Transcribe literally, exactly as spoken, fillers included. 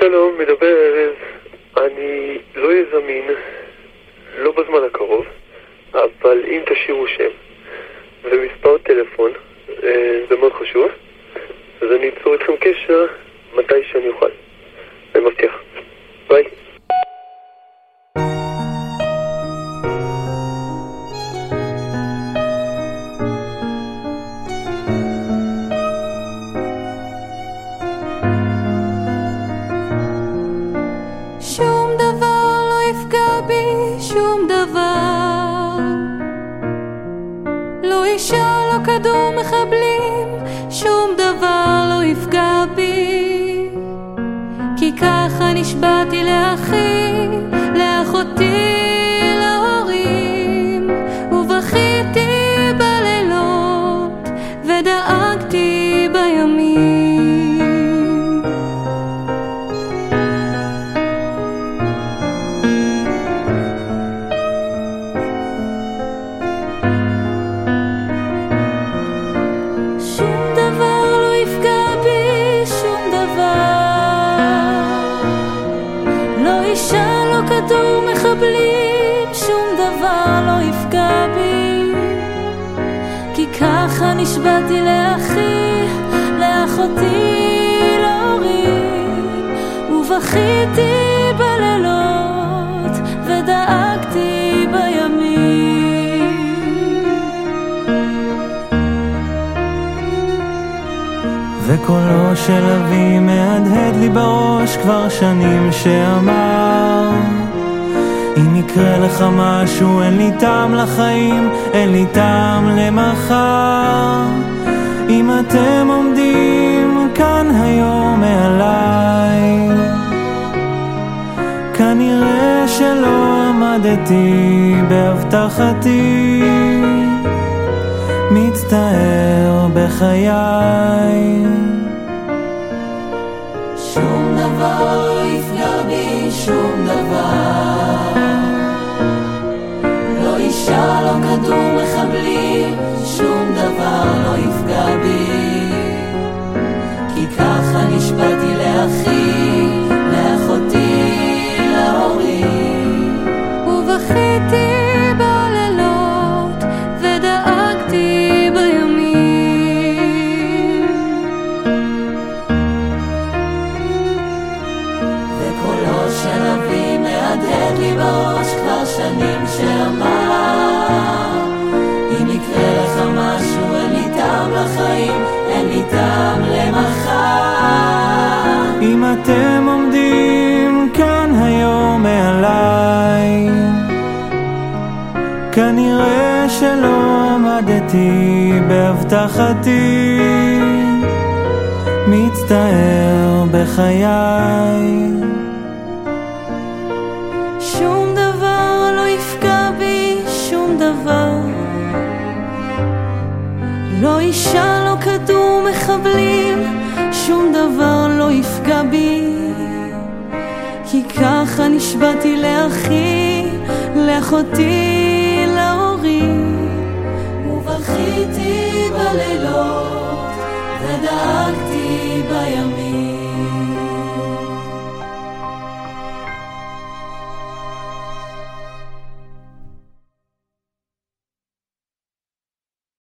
שלום, מדבר ארז. אני לא אהיה זמין, לא בזמן הקרוב, אבל אם תשאירו שם ומספר טלפון, זה מאוד חשוב, אז אני אצור איתכם קשר מתי שאני אוכל. אני מבטיח. ביי. שום דבר לא יפגע בי, שום דבר, לא אישה, לא כדור מחבלים, שום דבר לא יפגע בי, כי ככה נשבעתי לאחי, לאחותי, להורים, ובכיתי בלילות ודאגתי בימים. אישה, לא כדור מחבלים, שום דבר לא יפגע בי, כי ככה נשבעתי לאחי, לאחותי, להורים, ובכיתי בלילות ודאגתי בימים. וקולו של אבי מהדהד לי בראש כבר שנים שאמר, אם יקרה לך משהו אין לי טעם לחיים, אין לי טעם למחר. אם אתם עומדים כאן היום מעליי, כנראה שלא עמדתי בהבטחתי, מצטער בחיי. שום דבר לא יפגע בי, שום דבר, לא אישה, לא כדור מחבלים, שום דבר לא יפגע בי, כי ככה נשבעתי לאחי, לאחותי, להורים, ובכיתי בלילות ודאגתי בימים. וקולו של אבי מהדהד לי בראש כבר שנים שאמר, אם יקרה לך משהו אין לי טעם לחיים, אין לי טעם למחר. אם אתם עומדים כאן היום מעליי, כנראה שלא עמדתי בהבטחתי, מצטער בחיי. שום דבר לא יפגע בי, שום דבר, לא אישה, לא כדור מחבלים, שום דבר לא יפגע בי, כי ככה נשבעתי לאחי, לאחותי, להורים, ובכיתי בלילות ודאגתי בימים.